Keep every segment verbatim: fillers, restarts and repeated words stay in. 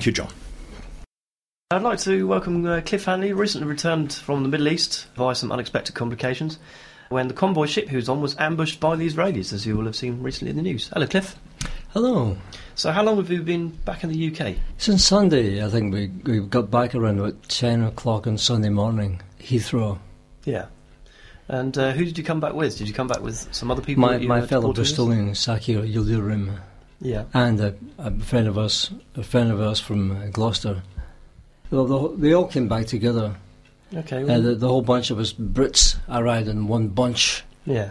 Thank you, John. I'd like to welcome uh, Cliff Hanley, recently returned from the Middle East via some unexpected complications, when the convoy ship he was on was ambushed by the Israelis, as you will have seen recently in the news. Hello, Cliff. Hello. So how long have you been back in the U K? Since Sunday. I think we, we got back around about ten o'clock on Sunday morning, Heathrow. Yeah. And uh, who did you come back with? Did you come back with some other people? My, that you my had fellow to Bristolian, Sakir Yildirim. Yeah. And a, a friend of us, a friend of us from uh, Gloucester. Well, the, they all came back together. Okay. Well, Uh, the, the whole bunch of us Brits arrived in one bunch. yeah.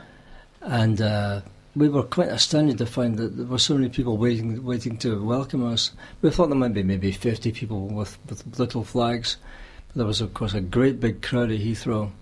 And uh, we were quite astounded to find that there were so many people waiting waiting to welcome us. We thought there might be maybe fifty people with, with little flags. But there was, of course, a great big crowd at Heathrow.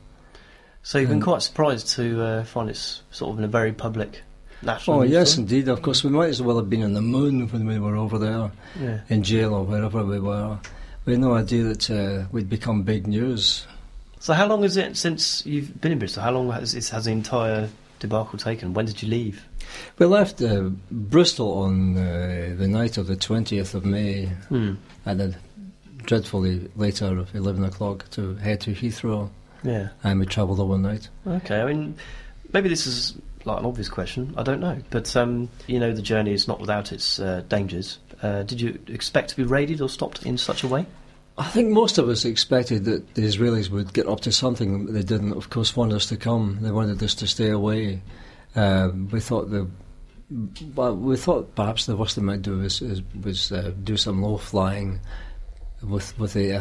So you've been Um, quite surprised to uh, find it's sort of in a very public national Oh, news yes, story? indeed. Of course, we might as well have been on the moon when we were over there, Yeah. in jail or wherever we were. We had no idea that uh, we'd become big news. So how long is it since you've been in Bristol? How long has, has the entire debacle taken? When did you leave? We left uh, Bristol on uh, the night of the twentieth of May, Hmm. and then dreadfully later of eleven o'clock to head to Heathrow, Yeah. and we travelled overnight. Okay, I mean, maybe this is like an obvious question, I don't know. But, um, you know, the journey is not without its uh, dangers. Uh, did you expect to be raided or stopped in such a way? I think most of us expected that the Israelis would get up to something. They didn't, of course, want us to come. They wanted us to stay away. Uh, we thought the, well, we thought perhaps the worst they might do is, is was uh, do some low flying with with the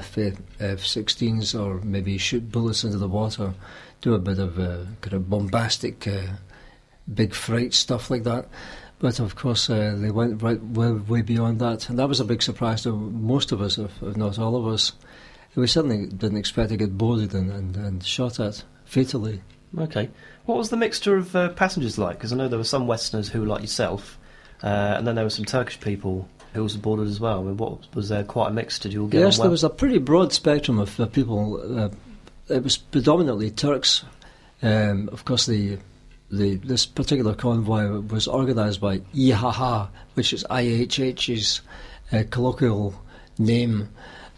F sixteens, or maybe shoot bullets into the water, do a bit of uh, kind of bombastic, uh, big freight stuff like that. But of course, uh, they went right way, way beyond that, and that was a big surprise to most of us, if, if not all of us. We certainly didn't expect to get boarded and, and, and shot at fatally. Okay. What was the mixture of uh, passengers like? Because I know there were some Westerners who were like yourself, uh, and then there were some Turkish people who was boarded as well. I mean, what was there quite a mix? Did you all get Yes, on well? there was a pretty broad spectrum of uh, people. Uh, it was predominantly Turks. Um, of course, the the this particular convoy was organised by I H H, which is I H H's uh, colloquial name.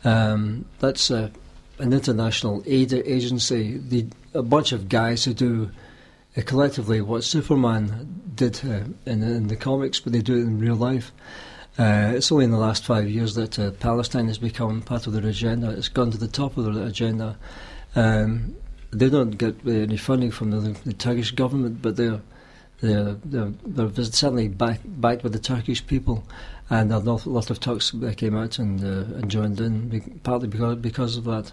Um, that's uh, an international aid agency. The, a bunch of guys who do uh, collectively what Superman did uh, in, in the comics, but they do it in real life. Uh, it's only in the last five years that uh, Palestine has become part of their agenda. It's gone to the top of their agenda. Um, they don't get uh, any funding from the, the Turkish government, but they're they're they're, they're certainly back, backed by the Turkish people, and a lot, a lot of Turks uh, came out and uh, and joined in, be, partly because because of that.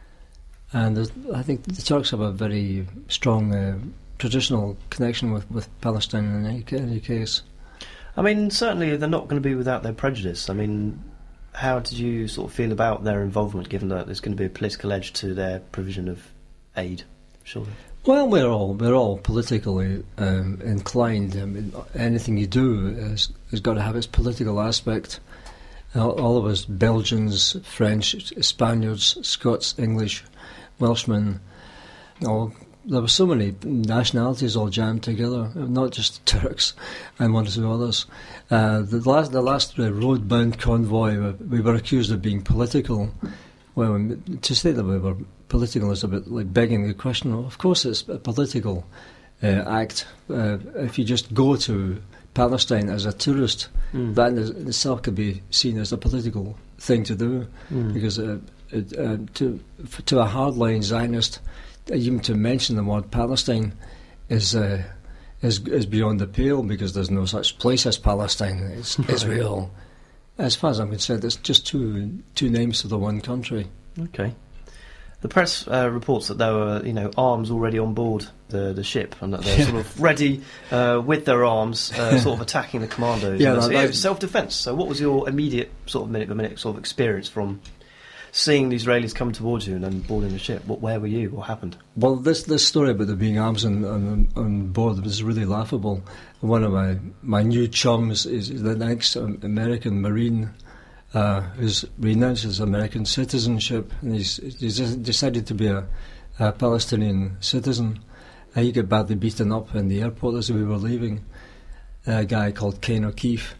And I think the Turks have a very strong uh, traditional connection with, with Palestine in any, any case. I mean, certainly they're not going to be without their prejudice. I mean, how did you sort of feel about their involvement, given that there's going to be a political edge to their provision of aid, surely? Well, we're all we're all politically um, inclined. I mean, anything you do has, has got to have its political aspect. All, all of us, Belgians, French, Spaniards, Scots, English, Welshmen, all. There were so many nationalities all jammed together, not just Turks and one or two others. Uh, the last, the last uh, road-bound convoy, we were accused of being political. Well, to say that we were political is a bit like begging the question. Of course, it's a political uh, act. Uh, if you just go to Palestine as a tourist, mm. that in itself could be seen as a political thing to do, mm. because uh, it, uh, to to a hardline Zionist, even to mention the word Palestine is uh, is is beyond the pale, because there's no such place as Palestine. It's Israel. As far as I'm concerned, it's just two two names to the one country. Okay. The press uh, reports that there were, you know, arms already on board the the ship, and that they're yeah. sort of ready uh, with their arms, uh, sort of attacking the commandos. Yeah, so, that, yeah, it was self-defence. So, what was your immediate sort of minute-by-minute sort of experience from seeing the Israelis come towards you and then boarding the ship? What, where were you? What happened? Well, this this story about there being arms on, on, on board was really laughable. One of my, my new chums is the next American Marine uh, who's renounced his American citizenship, and he's, he's decided to be a, a Palestinian citizen. And he got badly beaten up in the airport as we were leaving. A guy called Kane O'Keefe.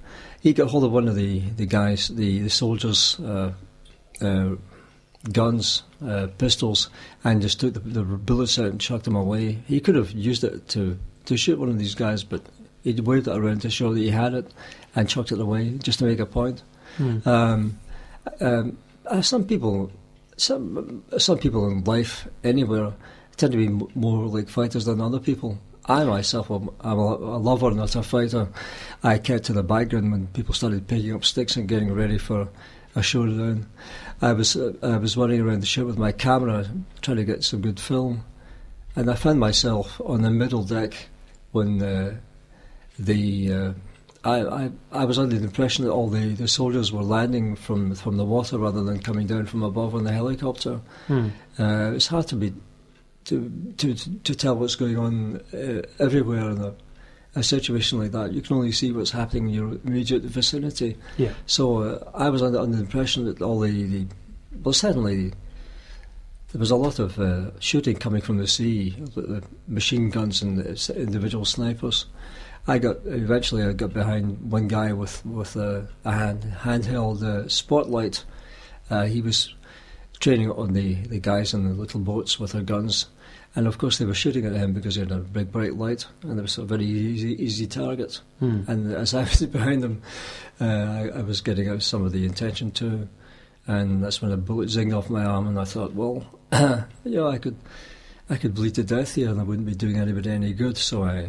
he got hold of one of the, the guys, the, the soldiers' uh, uh, guns, uh, pistols, and just took the, the bullets out and chucked them away. He could have used it to, to shoot one of these guys, but he waved it around to show that he had it and chucked it away just to make a point. Mm. Um, um, some people, some some people in life anywhere tend to be m- more like fighters than other people. I myself, am I'm a, a lover, not a fighter. I kept to the background when people started picking up sticks and getting ready for a showdown. I was uh, I was running around the ship with my camera, trying to get some good film, and I found myself on the middle deck when uh, the uh, I, I I was under the impression that all the, the soldiers were landing from from the water rather than coming down from above on the helicopter. Hmm. Uh, it's hard to be. To, to to tell what's going on uh, everywhere in a, a situation like that. You can only see what's happening in your immediate vicinity. Yeah. So uh, I was under, under the impression that all the, the well, certainly there was a lot of uh, shooting coming from the sea, the, the machine guns and the individual snipers. I got eventually I got behind one guy with with a, a hand handheld uh, spotlight. Uh, he was training on the, the guys in the little boats with their guns. And of course they were shooting at him because he had a big bright light and it was a very easy easy target. Hmm. And as I was behind him, uh, I, I was getting out some of the intention too. And that's when a bullet zinged off my arm and I thought, well, you know, I could I could bleed to death here and I wouldn't be doing anybody any good. So I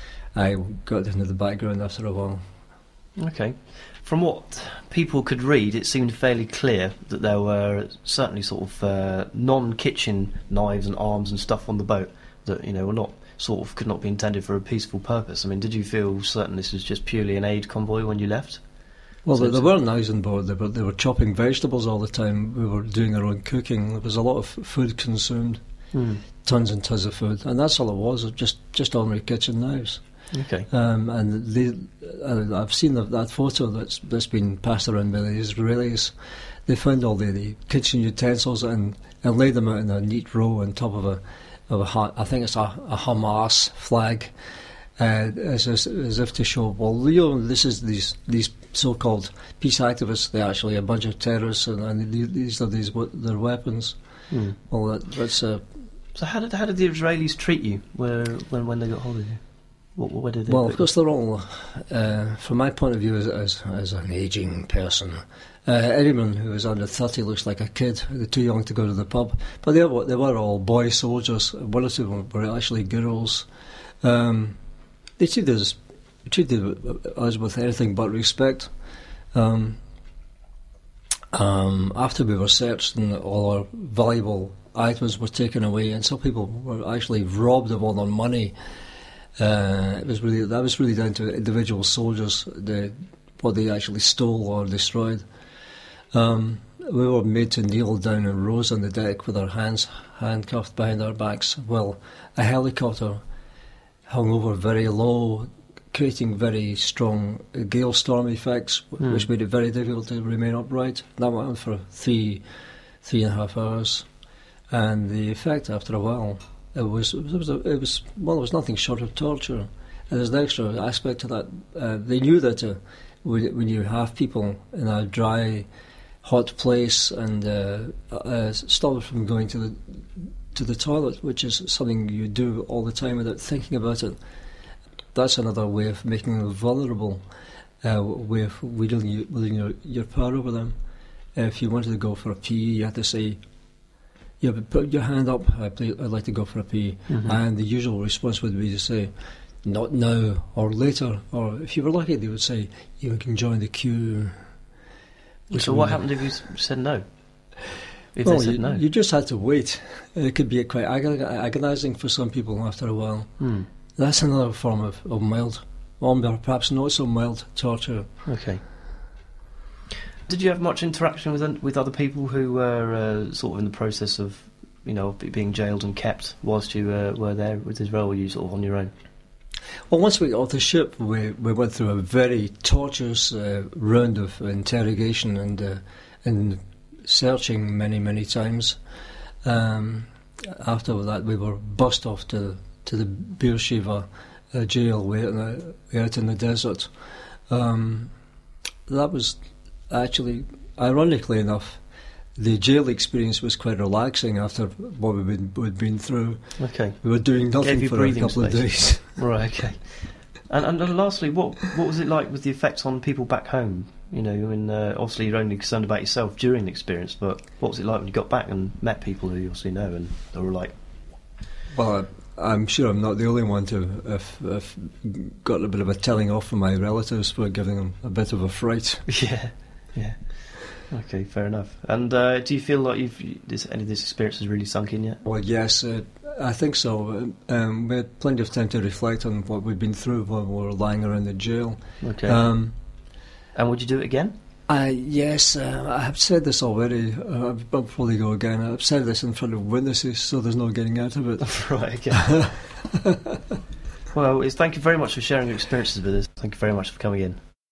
I got into the background after a while. Okay. From what people could read, it seemed fairly clear that there were certainly sort of uh, non-kitchen knives and arms and stuff on the boat that, you know, were not sort of could not be intended for a peaceful purpose. I mean, did you feel certain this was just purely an aid convoy when you left? Well, so there, there weren't knives on board. They were, they were chopping vegetables all the time. We were doing our own cooking. There was a lot of food consumed, mm. tons and tons of food, and that's all it was. Just just ordinary kitchen knives. Okay. Um, and they, uh, I've seen the, that photo that's that's been passed around by the Israelis. They found all the, the kitchen utensils and, and laid them out in a neat row on top of a of a I think it's a, a Hamas flag, uh, as, as as if to show, well, you know, this is these these so-called peace activists. They're actually a bunch of terrorists, and, and these are these their weapons. Hmm. Well, that, that's. Uh, so how did how did the Israelis treat you where, when when they got hold of you? What, what did they well, of course, they're all, uh, from my point of view as, as, as an ageing person, uh, anyone who is under thirty looks like a kid. They're too young to go to the pub. But they were, they were all boy soldiers. One or two of them were actually girls. Um, they treated us, treated us with anything but respect. Um, um, after we were searched and all our valuable items were taken away, and some people were actually robbed of all their money. Uh, it was really that was really down to individual soldiers, the, what they actually stole or destroyed. Um, we were made to kneel down in rows on the deck with our hands handcuffed behind our backs, while a helicopter hung over very low, creating very strong gale storm effects, mm. which made it very difficult to remain upright. That went on for three, three and a half hours, and the effect after a while. It was, it was, it was, well, it was nothing short of torture. And there's an extra aspect to that. Uh, they knew that uh, when, when you have people in a dry, hot place and uh, uh, stop them from going to the to the toilet, which is something you do all the time without thinking about it. That's another way of making them vulnerable, uh, way of wielding, you, wielding your, your power over them. Uh, if you wanted to go for a pee, you had to say, yeah, but put your hand up, I'd, I'd like to go for a pee. Mm-hmm. And the usual response would be to say, not now, or later. Or if you were lucky, they would say, you can join the queue. So what happened if you said no? If well, they said you, no? you just had to wait. It could be quite agon- agonising for some people after a while. Mm. That's another form of, of mild, or perhaps not so mild torture. Okay. Did you have much interaction with with other people who were uh, sort of in the process of, you know, being jailed and kept whilst you uh, were there with Israel? Or were you sort of on your own? Well, once we got off the ship, we we went through a very torturous uh, round of interrogation and uh, and searching many many times. Um, after that, we were bussed off to to the Beersheba uh, jail, way out, in the, way out in the desert. Um, that was actually, ironically enough, the jail experience was quite relaxing after what we'd been, we'd been through. Okay. We were doing nothing for a couple space. of days. Right, okay. And, and lastly, what what was it like with the effects on people back home? You know, and uh, obviously you're only concerned about yourself during the experience, but what was it like when you got back and met people who you obviously know and they were like... Well, I, I'm sure I'm not the only one to have, have got a bit of a telling off from my relatives for giving them a bit of a fright. Yeah, yeah. Okay, fair enough. And uh, do you feel like you've this, any of this experience has really sunk in yet? Well, yes, uh, I think so. Um, we had plenty of time to reflect on what we'd been through while we were lying around the jail. Okay. Um, and would you do it again? I, yes, uh, I have said this already. Uh, I'll probably go again. I've said this in front of witnesses, so there's no getting out of it. Right, okay. Well, it's, thank you very much for sharing your experiences with us. Thank you very much for coming in.